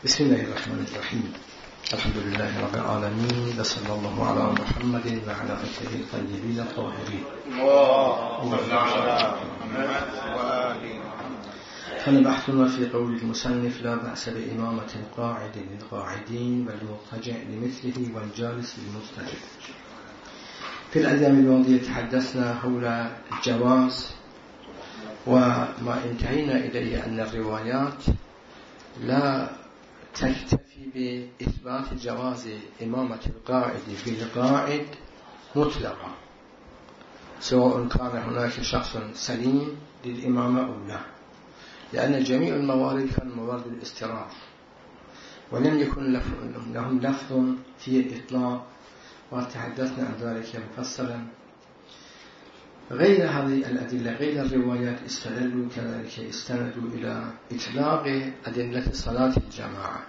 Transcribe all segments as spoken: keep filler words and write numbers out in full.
بسم الله الرحمن الرحيم. الحمد لله رب العالمين، وصلى الله على محمد وعلى آله الطيبين الطاهرين. فنبحثنا في قول المصنف: لا بأس بإمامة القاعد للقاعدين والمضطجع لمثله والجالس للمضطجع. في الأيام الماضية تحدثنا حول الجواز، وما انتهينا إليه أن الروايات لا تكتفي بإثبات جواز إمامة القاعد بالقاعد مطلقا، سواء كان هناك شخص سليم للإمامة أو لا، لأن جميع الموارد كان موارد الاستراح، ولم يكن لهم لفظ في الإطلاق، وتحدثنا عن ذلك مفصلا. غير هذه الأدلة، غير الروايات، استدلوا كذلك استندوا إلى إطلاق أدلة صلاة الجماعة.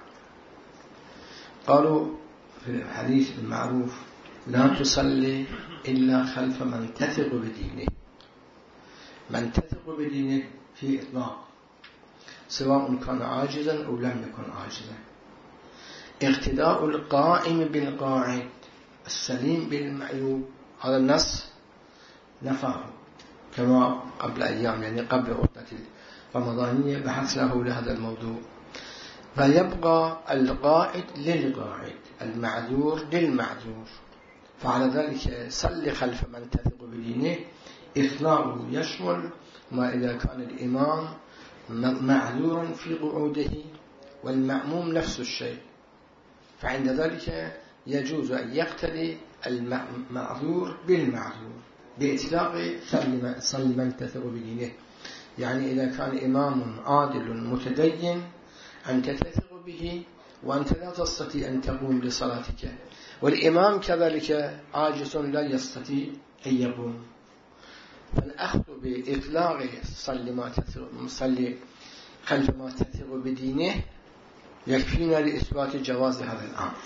قالوا في الحديث المعروف: لا تصلي إلا خلف من تثق بدينه. من تثق بدينه في إطلاق، سواء كان عاجزا أو لم يكن عاجزا. اقتداء القائم بالقاعد السليم بالمعيوب، هذا النص نفاه كما قبل أيام، يعني قبل عطلة الرمضانية بحثنا حول هذا الموضوع. فيبقى القائد للقاعد، المعذور للمعذور. فعلى ذلك صل خلف من تثق بدينه إثناء يشمل ما إذا كان الإمام معذورا في قعوده والمأموم نفس الشيء، فعند ذلك يجوز أن يقتدي المعذور بالمعذور بإطلاق صل من تثق بدينه. يعني إذا كان إمام عادل متدين أنت تثق به وأنت لا تستطيع أن تقوم لصلاتك، والإمام كذلك عاجز لا يستطيع أن يقوم، فالأخذ بإطلاق صل ما تثق صل خلف ما تثق بدينه يكفينا لإثبات جواز هذا الأمر.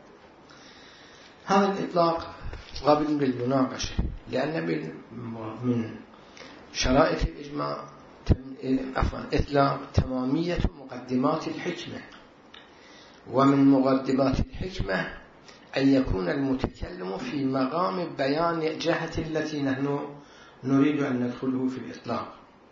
هذا الإطلاق قابل بالمناقشة، لأن من شرائط الإجماع عفوا إطلاق تمامية مقدمات الحكمة، ومن مقدمات الحكمة أن يكون المتكلم في مقام بيان جهة التي نحن نريد أن ندخله في الإطلاق.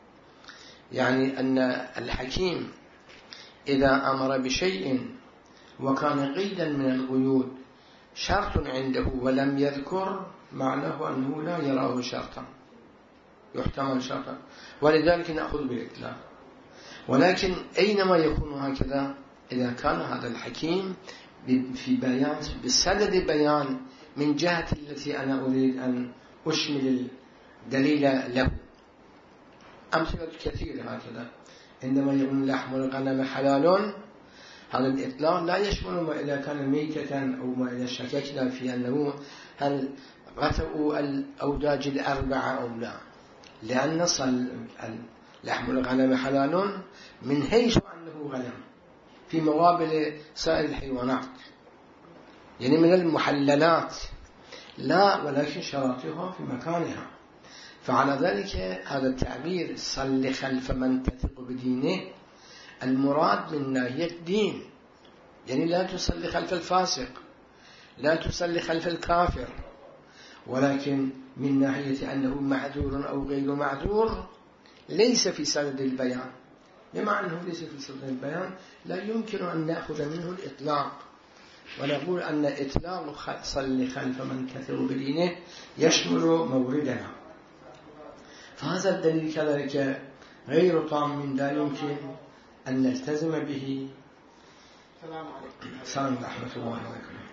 يعني أن الحكيم إذا أمر بشيء وكان قيدا من القيود شرط عنده ولم يذكر، معناه أنه لا يراه شرطا، يحتمل شرطا، ولذلك نأخذ بالإطلاق. ولكن أينما يكون هكذا إذا كان هذا الحكيم في بيان بسدد بيان من جهة التي أنا أريد أن أشمل الدليل له. أمثلة كثيرة هكذا، عندما يقول لحم الغنم حلال، هذا الإطلاق لا يشمل ما إذا كان ميتة أو ما إذا شككنا في أنه هل غتأوا الأوداج الأربعة أو لا، لأن لحم الغنم حلال من حيث أنه غنم في مقابل سائر الحيوانات، يعني من المحللات، لا ولكن شرائطها في مكانها. فعلى ذلك هذا التعبير صل خلف من تثق بدينه المراد من ناحية الدين، يعني لا تصلي خلف الفاسق، لا تصلي خلف الكافر، ولكن من ناحية أنه معذور أو غير معذور ليس في سند البيان. بما أنه ليس في سند البيان لا يمكن أن نأخذ منه الإطلاق ونقول أن إطلاق صل خلف من تثق بدينه يشمل موردنا. فهذا الدليل كذلك غير طام، لا يمكن أن نلتزم به. السلام عليكم. السلام ورحمة الله وبركاته.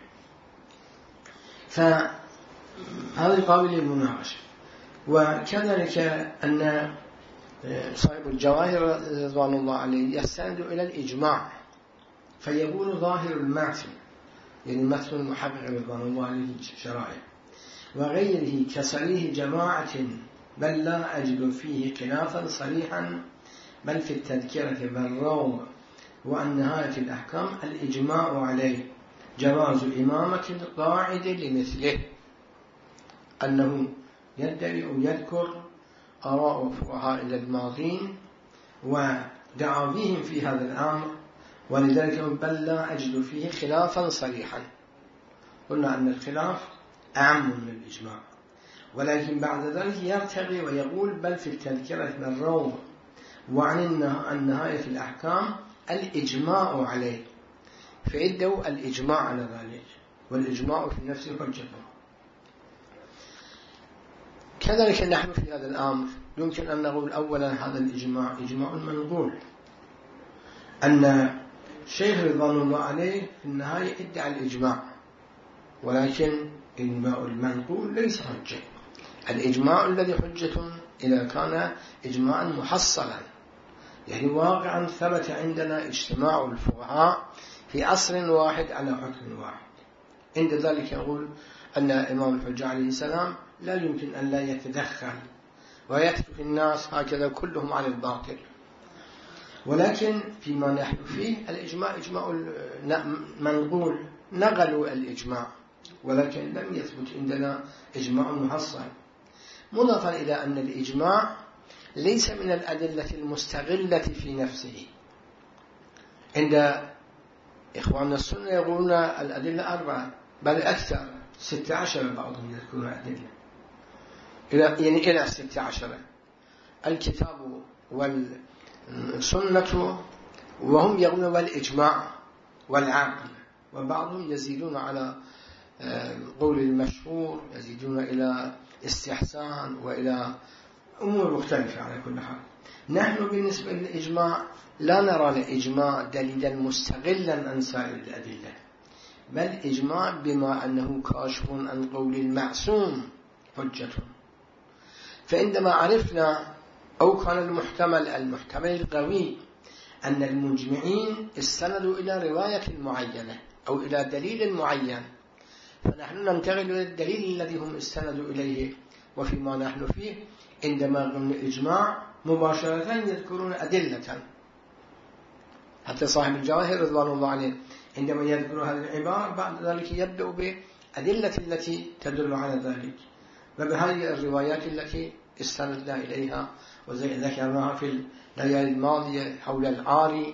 فهذا قابل للمناقشة. وكذلك أن صاحب الجواهر رضوان الله عليه يستند إلى الإجماع، فيقول ظاهر المتن، يعني مثل المحقق رضوان الله عليه الشرائع وغيره كصريح جماعة، بل لا أجد فيه خلافا صريحا، بل في التذكرة بالروم وأن نهاية الأحكام الإجماع عليه جواز إمامة القاعد لمثله، أنه يدعي أو يذكر آراء فقهاء الماضين ودعاويهم في هذا الأمر ولذلك بل لا أجد فيه خلافا صريحا. قلنا أن الخلاف أعم من الإجماع، ولكن بعد ذلك يرتقي ويقول بل في التذكرة بالروض وعن النهاية الأحكام الإجماع عليه، فإدوا الإجماع على ذلك، والإجماع في نفسه حجة. كذلك نحن في هذا الأمر يمكن أن نقول أولا هذا الإجماع إجماع منقول، أن الشيخ رضوان الله عليه في النهاية ادعى الإجماع، ولكن المنقول ليس حجة. الإجماع الذي حجة إذا كان إجماعا محصلا، يعني واقعا ثبت عندنا اجتماع الفقهاء في عصر واحد على حكم واحد، عند ذلك يقول أن الإمام الحجة عليه السلام لا يمكن أن لا يتدخل ويترك الناس هكذا كلهم على الباطل. ولكن فيما نحن فيه الإجماع إجماع منقول، نقلوا الإجماع ولكن لم يثبت عندنا إجماع محصل، مضافا إلى أن الإجماع ليس من الأدلة المستغلة في نفسه. عند إخواننا السنة يقولون الأدلة أربعة بل أكثر، ستة عشر بعضهم يذكرون أدلة إلى يعني إلى ستة عشر، الكتاب والسنة، وهم يقولون والإجماع والعقل، وبعضهم يزيدون على قول المشهور، يزيدون إلى استحسان وإلى أمور مختلفة. على كل حال نحن بالنسبة للإجماع لا نرى الإجماع دليلا مستغلا عن سائر الأدلة، بل إجماع بما أنه كاشف عن قول المعصوم حجة. فعندما عرفنا أو كان المحتمل المحتمل القوي أن المجمعين استندوا إلى رواية معينة أو إلى دليل معين، فنحن ننتقل إلى الدليل الذي هم استندوا إليه. وفيما نحن فيه عندما قلنا الإجماع مباشرة يذكرون أدلة، حتى صاحب الجواهر رضوان الله عليه عندما يذكر هذه العبارة بعد ذلك يبدأ بأدلة التي تدل على ذلك، وبهذه الروايات التي استندنا إليها وزي ذكرناها في الليالي الماضية حول العاري.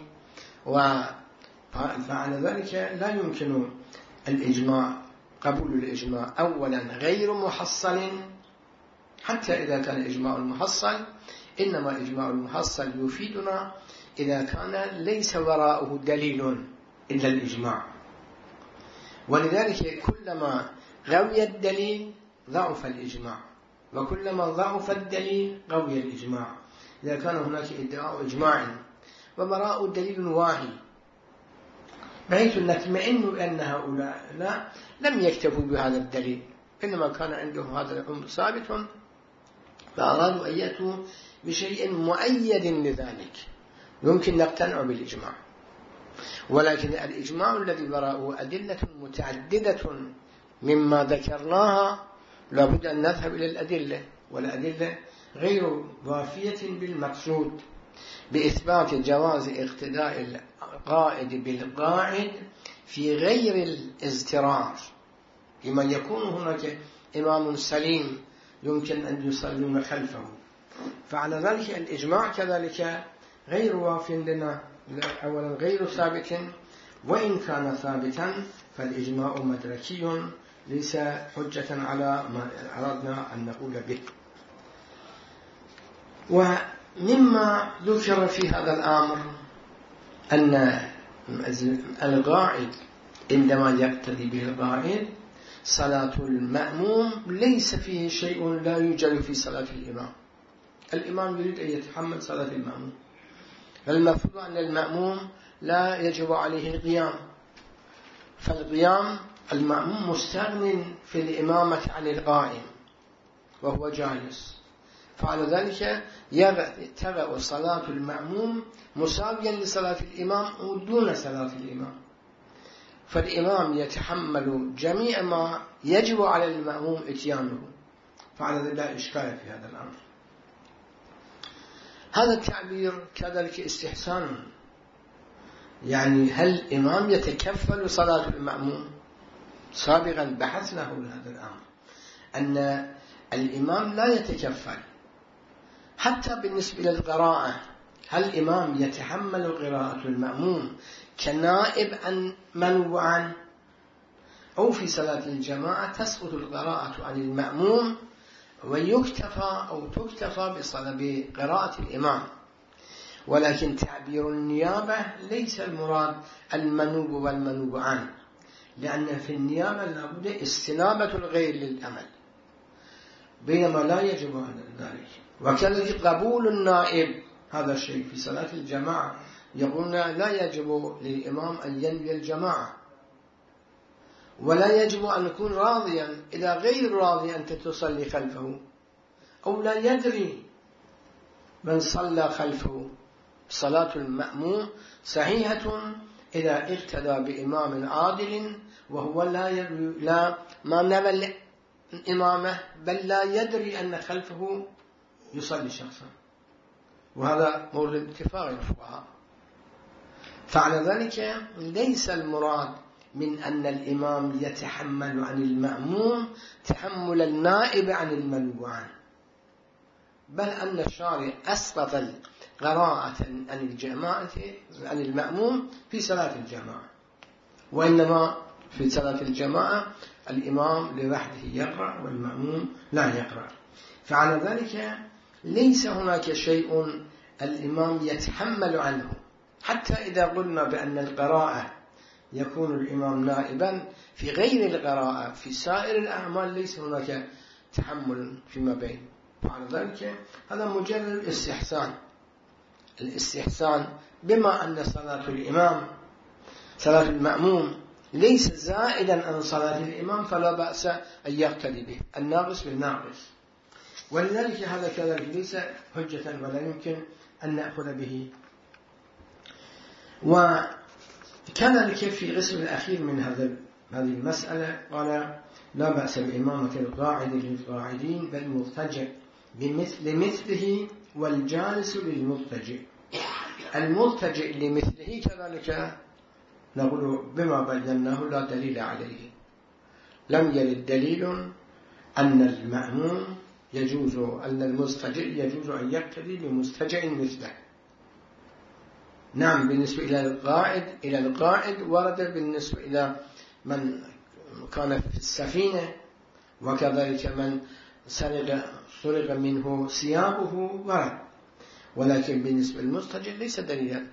وفعلى ذلك لا يمكن الإجماع قبول الإجماع أولا غير محصل، حتى إذا كان إجماع المحصل، إنما إجماع المحصل يفيدنا إذا كان ليس وراءه دليل إلا الإجماع. ولذلك كلما غوي الدليل ضعف الإجماع، وكلما ضعف الدليل قوي الإجماع. إذا كان هناك ادعاء إجماع ووراءه دليل واحد بحيث نطمئن بأن هؤلاء لا لم يكتفوا بهذا الدليل، إنما كان عندهم هذا الأمر ثابت فأرادوا أن يأتوا بشيء مؤيد لذلك، يمكن نقتنع بالإجماع. ولكن الإجماع الذي وراءه أدلة متعددة مما ذكرناها لابد أن نذهب إلى الأدلة، والأدلة غير وافية بالمقصود بإثبات جواز اقتداء القائد بالقاعد في غير الاضطرار، لما يكون هناك إمام سليم يمكن أن يصلون خلفه. فعلى ذلك الإجماع كذلك غير واف لنا، أولا غير ثابت، وإن كان ثابتا فالإجماع مدركي ليس حجة على ما أردنا أن نقول به. ومما ذكر في هذا الأمر أن القاعد عندما يقتدي به القاعد صلاة المأموم ليس فيه شيء لا يوجد في صلاة الإمام. الإمام يريد أن يتحمل صلاة المأموم، فالمفروض أن المأموم لا يجب عليه القيام، فالقيام المأموم مستغن في الإمامة عن القائم وهو جالس، فعلى ذلك تبع صلاة المأموم مساويا لصلاة الإمام ودون صلاة الإمام، فالإمام يتحمل جميع ما يجب على المأموم إتيانه، فعلى ذلك لا إشكال في هذا الأمر. هذا التعبير كذلك استحسان، يعني هل الإمام يتكفل صلاة المأموم؟ سابقا بحثنا حول هذا الأمر أن الإمام لا يتكفل حتى بالنسبة للقراءة. هل الإمام يتحمل قراءة المأموم كنائب عن منوب عنه، أو في صلاة الجماعة تسقط القراءة عن المأموم ويكتفى أو تكتفى بقراءة الإمام. ولكن تعبير النيابة ليس المراد المنوب والمنوب عنه، لأن في النيابة لابد استنابة الغير للأمل، بينما لا يجب على ذلك. وكذلك قبول النائب هذا الشيء في صلاة الجماعة، يقولون لا يجب للإمام أن ينوي الجماعة، ولا يجب أن يكون راضيا إذا غير راضي أنت تصلي خلفه، أو لا يدري من صلى خلفه. صلاة المأموم صحيحة إذا اقتدى بإمام عادل وهو لا يدري، لا ما نوى الإمامة بل لا يدري أن خلفه يصلي شخصا، وهذا مورد اتفاق الفقهاء. فعلى ذلك ليس المراد من أن الإمام يتحمل عن المأموم تحمل النائب عن المنوب عنه، بل أن الشارع أسقط قراءة عن الجماعة عن المأموم في صلاة الجماعة، وإنما في صلاة الجماعة الإمام لوحده يقرأ والمأموم لا يقرأ. فعلى ذلك ليس هناك شيء الإمام يتحمل عنه، حتى إذا قلنا بأن القراءة يكون الإمام نائبا في غير القراءة في سائر الأعمال ليس هناك تحمل فيما بين. فعلى ذلك هذا مجرد الاستحسان، الاستحسان بما أن صلاة الإمام صلاة المأموم ليس زائدا عن صلاة الإمام فلا بأس أن يقتدي به الناقص بالناقص. ولذلك هذا كذلك ليس حجة ولا يمكن أن نأخذ به. وكذلك في القسم الأخير من هذا هذه المسألة قال لا بأس بإمامة القاعد للقاعدين بل مضطجع بمثل مثله والجالس للمضطجع. المضطجع لمثله كذلك نقول بما بيناه لا دليل عليه، لم يرد دليل أن المأموم يجوز أن المضطجع يجوز أن يقتدي بمضطجع مثله. نعم بالنسبة إلى القاعد إلى القاعد ورد بالنسبة إلى من كان في السفينة، وكذلك من سرق سرق منه ثيابه ورد، ولكن بالنسبة للمضطجع ليس دليلا،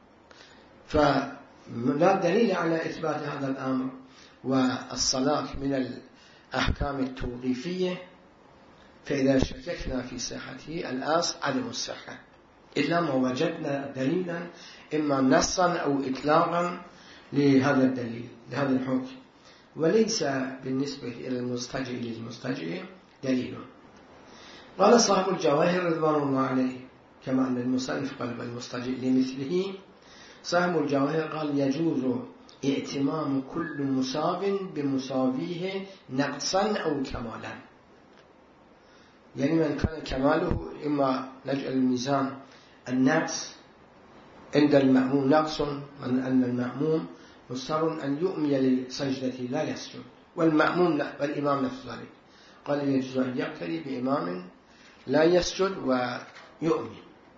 فلا دليل على إثبات هذا الأمر. والصلاة من الأحكام التوقيفية، فإذا شككنا في صحته الأصل عدم الصحة إلا ما وجدنا دليلا إما نصا أو إطلاقا لهذا الدليل لهذا الحكم، وليس بالنسبة إلى المضطجع للمضطجع دليل. قال صاحب الجواهر رضوان الله عليه كما أن المصنف قال المضطجع لمثله، صاحب الجواهر قال يجوز ائتمام كل مصاب بمصابيه نقصا أو كمالا، يعني من كان كماله إما نجعل الميزان النقص عند المأموم نقص من أن المأموم مضطر أن يؤمي لسجدته لا يسجد، والمأموم لا والإمام نفس ذلك، قال يجوز أن يقتدي بإمام لا يسجد ويؤمي.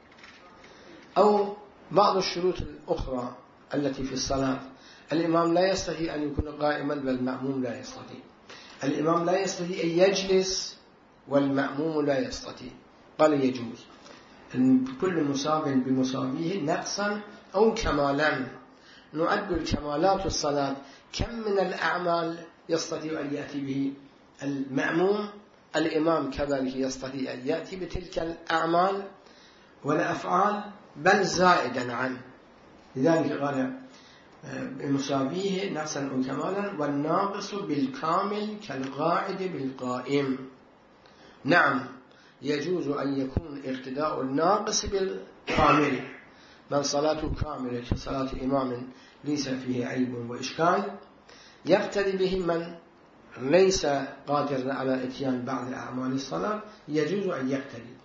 أو بعض الشروط الأخرى التي في الصلاة، الإمام لا يستطيع أن يكون قائما والمأموم لا يستطيع، الإمام لا يستطيع أن يجلس والمأموم لا يستطيع، قال يجوز كل مصاب بمصابيه نقصا أو كمالا. نعد الكمالات الصلاة كم من الأعمال يستطيع أن يأتي به المأموم، الإمام كذلك يستطيع أن يأتي بتلك الأعمال والأفعال بل زائدا عنه. لذلك قال بمصابيه نقصا أو كمالا، والناقص بالكامل كالقاعد بالقائم. نعم يجوز أن يكون اقتداء الناقص بالكامل، من صلاته كاملة كصلاة إمام ليس فيه عيب وإشكال، يقتدي به من ليس قادر على إتيان بعض أعمال الصلاة يجوز أن يقتدي،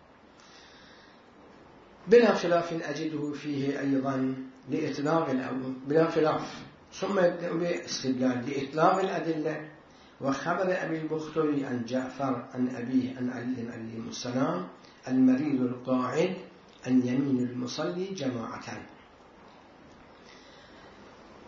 بلا خلاف أجده فيه أيضا لإطلاق الأول بلا خلاف. ثم يبدأ باستدلال لإطلاق الأدلة. وخبر أبي البختري عن جعفر عن أبيه عن علي عليه السلام المريض القاعد عن يمين المصلي جماعة.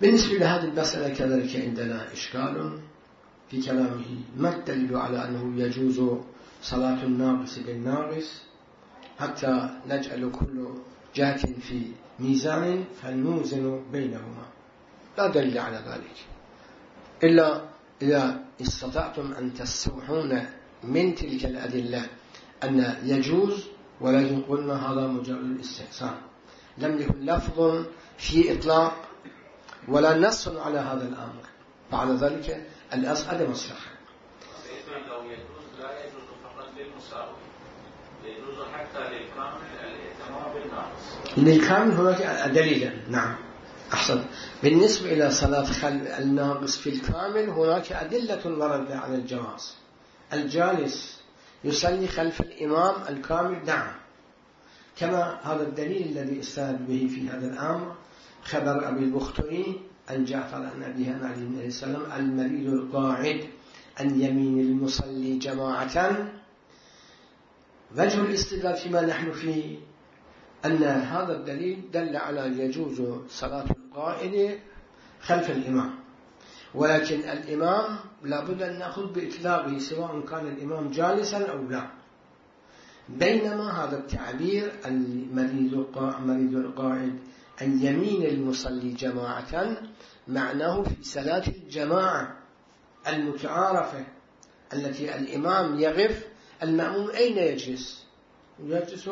بالنسبة لهذه المسألة كذلك عندنا إشكال في كلامه. ما الدليل على أنه يجوز صلاة الناقص بالناقص حتى نجعل كل جهة في ميزان فنوزن بينهما؟ لا دليل على ذلك إلا إذا استطعتم أن تستوحون من تلك الأدلة أن يجوز، ولكن قلنا هذا مجرد الاستحسان، لم يكن لفظ في إطلاق ولا نص على هذا الأمر، فعلى ذلك الأصل عدم الصحة. لو يجوز لا يجوز فقط للمساوي، يجوز حتى للكامل الائتمام بالناقص. للكامل هناك دليلا. نعم أحسن. بالنسبة إلى صلاة خلف الناقص في الكامل هناك أدلة ورد على الجواز. الجالس يصلي خلف الإمام الكامل نعم، كما هذا الدليل الذي استند به في هذا الأمر خبر أبي البختري عن جعفر عن أبيه عن علي بن السلام المريض القاعد عن يمين المصلي جماعة. وجه الاستدلال فيما نحن فيه أن هذا الدليل دل على يجوز صلاة القائد خلف الإمام، ولكن الإمام لابد أن نأخذ بإطلاقه سواء كان الإمام جالسا أو لا. بينما هذا التعبير المريض القاعد عن يمين المصلي جماعة معناه في صلاة الجماعة المتعارفة التي الإمام يغف، المأموم أين يجلس؟ يجلس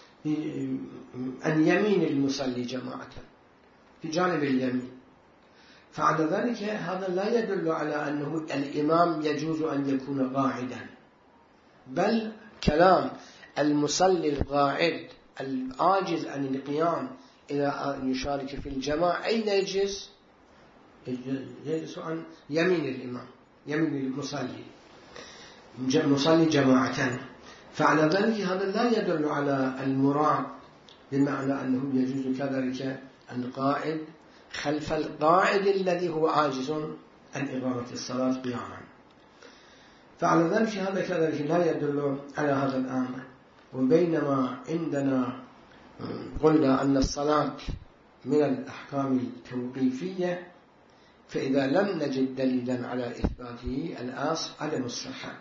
عن يمين المصلي جماعة في جانب اليمين. فعلى ذلك هذا لا يدل على أنه الإمام يجوز أن يكون قاعدا، بل كلام المصلي القاعد العاجز عن القيام إلى أن يشارك في الجماعة أين يجلس؟ يجلس عن يمين الإمام، يمين المصلي مصلي جماعة. فعلى ذلك هذا لا يدل على المراد بمعنى أنه يجوز كذلك القائد خلف القاعد الذي هو عاجز عن إقامة الصلاة قياما. فعلى ذلك هذا كذلك لا يدل على هذا الأمر. وبينما عندنا قلنا أن الصلاة من الأحكام التوقيفية، فإذا لم نجد دليلا على إثباته الأصل عدم الصحة.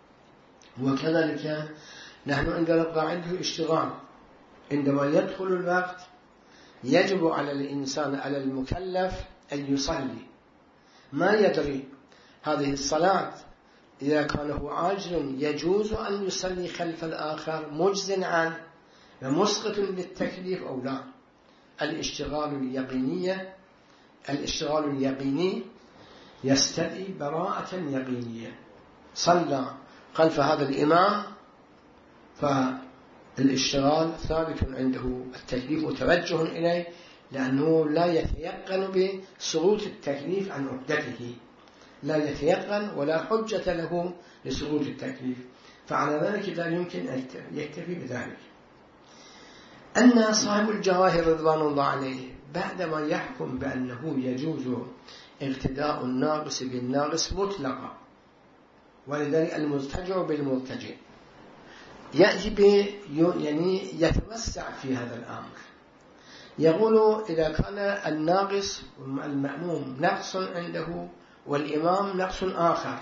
وكذلك نحن عندنا قاعدة الاشتغال، عندما يدخل الوقت يجب على الإنسان على المكلف أن يصلي، ما يدري هذه الصلاة إذا كان هو عاجز يجوز أن يصلي خلف الآخر مجز عنه ومسقط للتكليف أو لا. الاشتغال اليقينية الاشتغال اليقيني يستدعي براءة يقينية. صلى خلف هذا الإمام فالاشتغال ثابت عنده التكليف وتوجه إليه، لأنه لا يتيقن بسقوط التكليف عن عقدته، لا يتيقن ولا حجة له لسقوط التكليف، فعلى ذلك لا يمكن أن يكتفي بذلك. أن صاحب الجواهر رضوان الله عليه بعدما يحكم بأنه يجوز اقتداء الناقص بالناقص مطلقا، ولذلك المرتجع بالمرتجع يأتي به يعني يتوسع في هذا الأمر. يقول إذا كان الناقص المأموم نقص عنده والإمام نقص آخر،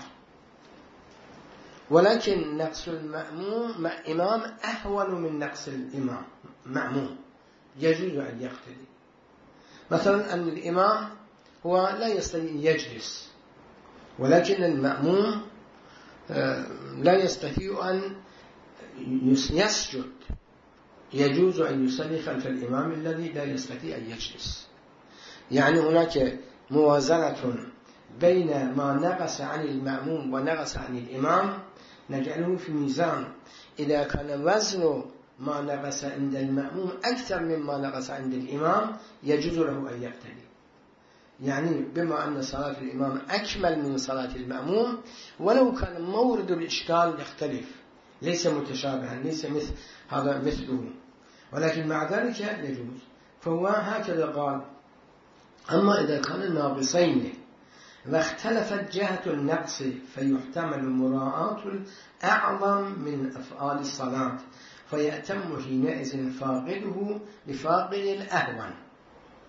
ولكن نقص المأموم مع إمام أهون من نقص الإمام مأموم، يجوز أن يقتدي. مثلا أن الإمام هو لا يستطيع يجلس، ولكن المأموم لا يستطيع أن يسجد، يجوز أن يصلي خلف الإمام الذي لا يستطيع أن يجلس. يعني هناك موازنة بين ما نقص عن المأموم ونقص عن الإمام، نجعله في ميزان. إذا كان وزن ما نقص عند المأموم أكثر مما نقص عند الإمام يجوز له أن يقتدي، يعني بما أن صلاة الإمام أكمل من صلاة المأموم، ولو كان مورد الإشكال يختلف ليس متشابها، ليس مثل هذا مثله، ولكن مع ذلك يجوز. فهو هكذا قال: أما إذا كان الناقصين واختلفت جهة النقص فيحتمل مراعاة الأعظم من أفعال الصلاة، فيأتم حينئذ فاقده بفاقد الأهون.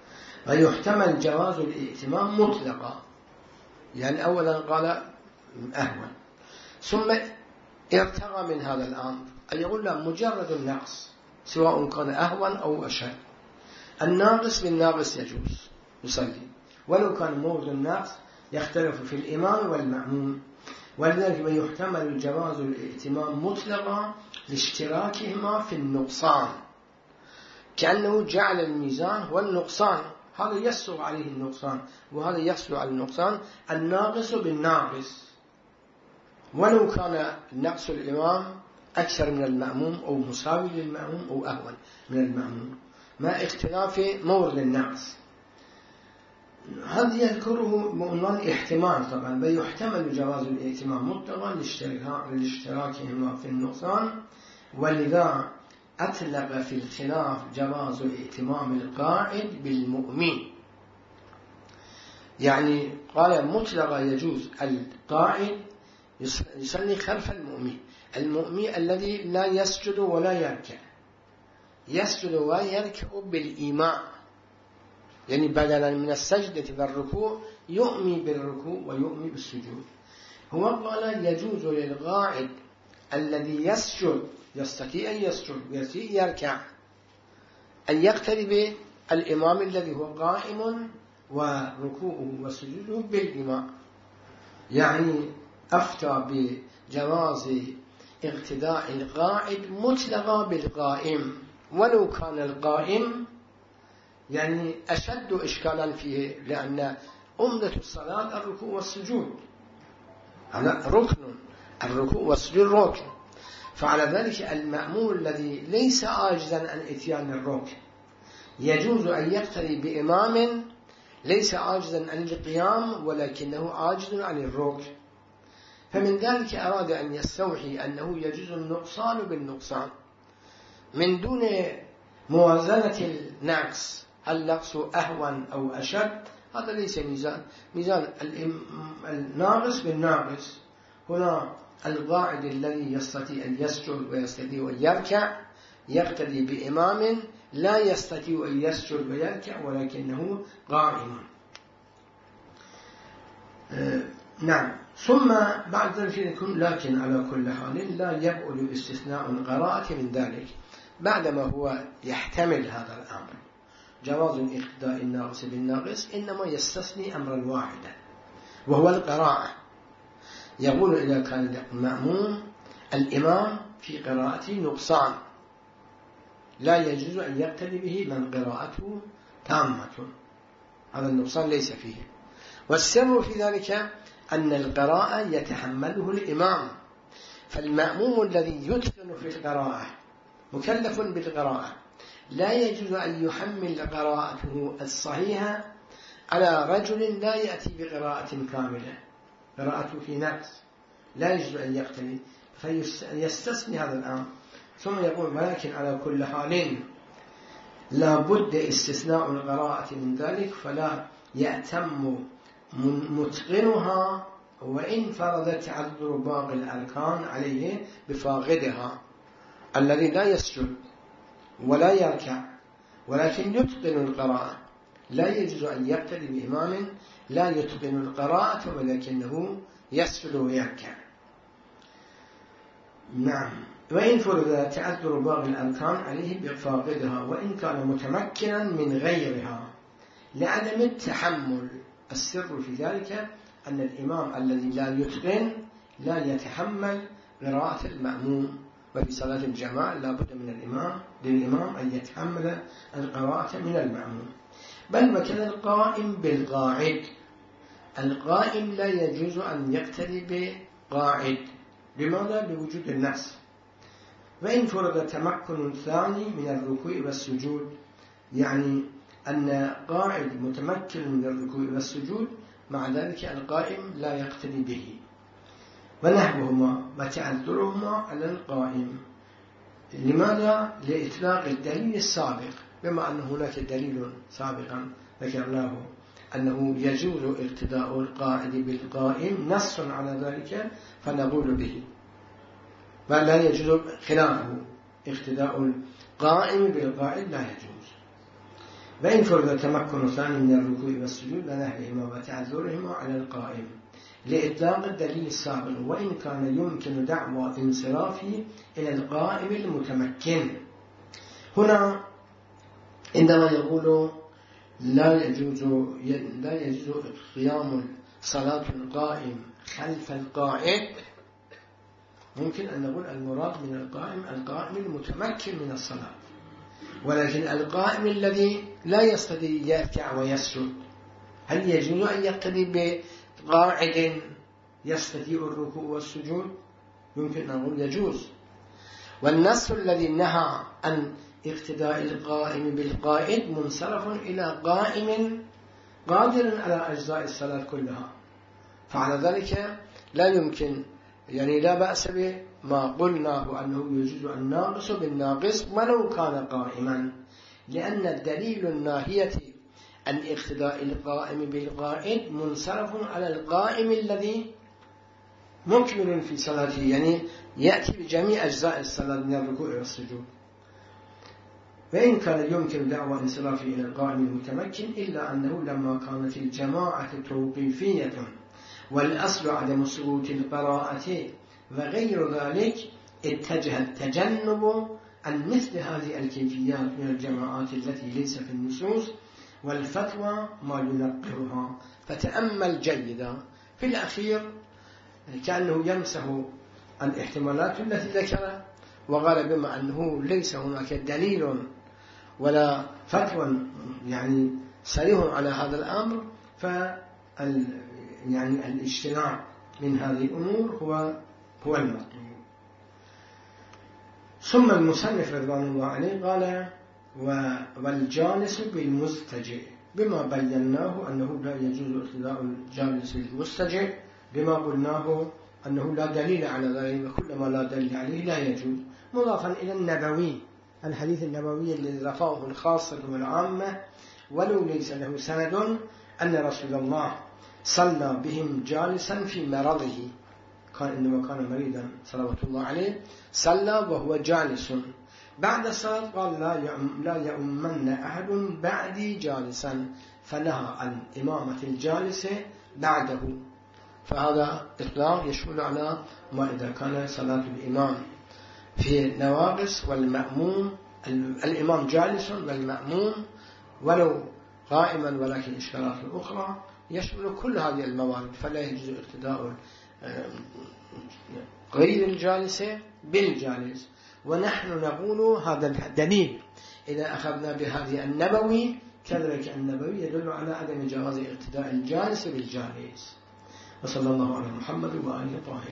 ويحتمل جواز الائتمام مطلقا، يعني أولا قال أهون، ثم ارتقى من هذا الأمر أن يقول لا، مجرد النقص سواء كان أهون أو أشد، الناقص بالناقص يجوز يصلي، ولو كان مورد النقص يختلف في الإمام والمأموم. ولذلك يحتمل جواز الائتمام مطلقا لاشتراكهما في النقصان، كأنه جعل الميزان هو النقصان، هذا يسر عليه النقصان وهذا يسر على النقصان، الناقص بالناقص، ولو كان نقص الإمام أكثر من المأموم أو مساوي للمأموم أو أهون من المأموم، مع اختلاف مورد النقص. هذا يذكره بعنوان احتمال طبعا، ويحتمل جواز الائتمام مطلقا لاشتراكهما في النقصان، ولذا أطلق في الخلاف جواز ائتمام القاعد بالمؤمن، يعني قال مطلقا يجوز القاعد يصلي خلف المؤمن، المؤمن الذي لا يسجد ولا يركع، يسجد ويركع بالإيماء، يعني بدلا من السجدة والركوع يؤمي بالركوع ويؤمي بالسجود. هو قال يجوز للقاعد الذي يسجد يستطيع أن يسجد ويستطيع يركع أن يقترب الإمام الذي هو قائم وركوعه وسجوده بالإماء، يعني أفتى بجواز اقتداء القاعد مطلقا بالقائم، ولو كان القائم يعني أشد إشكالا فيه، لأن أمدة الصلاة الركوع والسجود، هذا ركن، الركوع والسجود ركن، فعلى ذلك المأمور الذي ليس عاجزا عن إتيان الركن يجوز أن يقتدي بإمام ليس عاجزا عن القيام ولكنه عاجز عن الركن، فمن ذلك أراد أن يستوحي أنه يجوز النقصان بالنقصان من دون موازنة النقص، هل نقص أهون أو أشد، هذا ليس ميزان، ميزان الناقص بالناقص. هنا القاعد الذي يستطيع أن يسجد ويستطيع أن يركع يقتدي بإمام لا يستطيع أن يسجد ويركع ولكنه قائم. آه نعم. ثم بعد ذلك يكون لكن على كل حال لا يبعد استثناء القراءة من ذلك، بعدما هو يحتمل هذا الأمر جواز اقتداء الناقص بالناقص، إنما يستثني أمرا واحدا وهو القراءة. يقول إذا كان المأموم الإمام في قراءته نقصان لا يجوز أن يقتدي به من قراءته تامة، هذا النقصان ليس فيه. والسر في ذلك أن القراءة يتحمله الإمام، فالمأموم الذي يتقن في القراءة مكلف بالقراءة، لا يجوز أن يحمل قراءته الصحيحة على رجل لا يأتي بقراءة كاملة، قراءته في نقص، لا يجوز أن يقتدي، فيستثني هذا الأمر. ثم يقول ولكن على كل حال لا بد استثناء القراءة من ذلك، فلا يأتم متقنها وإن فرض تعذر باقي الأركان عليه بفاقدها، الذي لا يسجد ولا يركع ولكن يتقن القراءة، لا يجوز أن يقتدي بإمام لا يتقن القراءة ولكنه يسجد ويركع. نعم. وإن فرض تعذر باقي الأركان عليه بفاقدها وإن كان متمكنا من غيرها لعدم التحمل. السر في ذلك أن الإمام الذي لا يتقن لا يتحمل قراءة المأموم، وفي صلاة الجماعة لا بد من الإمام للإمام أن يتحمل القراءة من المأموم. بل وكذا القائم بالقاعد، القائم لا يجوز أن يقتدي بقاعد، لماذا؟ لوجود النقص. وإن فرض تمكن ثاني من الركوع والسجود، يعني أن قاعد متمكن من الركوع والسجود مع ذلك القائم لا يقتدي به، ونحوهما وتعذرهما على القائم. لماذا؟ لإطلاق الدليل السابق، بما أن هناك دليل سابقا ذكرناه أنه يجوز اقتداء القاعد بالقائم، نص على ذلك فنقول به، بل لا يجوز خلافه، اقتداء القائم بالقاعد لا يجوز. وإن فرض تمكن ثاني من الركوع والسجود لنهيهما وتعذرهما على القائم لإطلاق الدليل السابق، وإن كان يمكن دعوى انصرافه إلى القائم المتمكن. هنا عندما يقول لا يجوز لا يجوز قيام صلاة القائم خلف القائد، ممكن أن نقول المراد من القائم القائم المتمكن من الصلاة، ولكن القائم الذي لا يستطيع يركع ويسجد هل يجوز أن يقتدي بقاعد يستطيع الركوع والسجود؟ يمكن أن نقول يجوز. والنص الذي نهى عن اقتداء القائم بالقائد منصرف إلى قائم قادر على أجزاء الصلاة كلها، فعلى ذلك لا يمكن يعني لا بأس بما قلناه أنه يجوز الناقص بالناقص ولو كان قائما، لأن الدليل الناهية عن اقتداء القائم بالقائد منصرف على القائم الذي مكمل في صلاته، يعني يأتي بجميع أجزاء الصلاة من الركوع والسجود. وإن كان يمكن دعوى انصرافه إلى القائم المتمكن، إلا أنه لما كانت الجماعة توقيفية والأصل عدم ثبوت القراءة وغير ذلك، اتجه التجنب عن مثل هذه الكيفيات من الجماعات التي ليس في النصوص والفتوى ما ينقرها. فتأمل جيدا في الأخير كأنه يمسه الاحتمالات التي ذكرها، وقال بما أنه ليس هناك دليل ولا فتوى يعني صريح على هذا الأمر، فال يعني الاجتناع من هذه الأمور هو هو المطلوب. ثم المصنف رضوان الله عليه قال والجالس بالمستجئ، بما بيناه أنه لا يجوز اقتداء الجالس بالمستجئ، بما قلناه أنه لا دليل على ذلك، وكل ما لا دليل عليه لا يجوز، مضافا إلى النبوي الحديث النبوي الذي رفعه الخاصة والعامة ولو ليس له سند، أن رسول الله صلى بهم جالسا في مرضه، كان إنما كان مريضا صلوات الله عليه، صلى وهو جالس، بعد الصلاة قال لا يؤمن أحد بعدي جالسا، فنهى عن إمامة الجالس بعده. فهذا إطلاق يشمل على ما إذا كان صلاة الإمام في نواقص والمأموم الإمام جالس والمأموم ولو قائما ولكن إشكالات أخرى، يشمل كل هذه الموارد، فلا يجوز اقتداء غير الجالس بالجالس. ونحن نقول هذا الدليل إذا أخذنا بهذه النبوي، كذلك النبوي يدل على عدم جواز اقتداء الجالس بالجالس. وصلى الله على محمد وآله الطاهرين.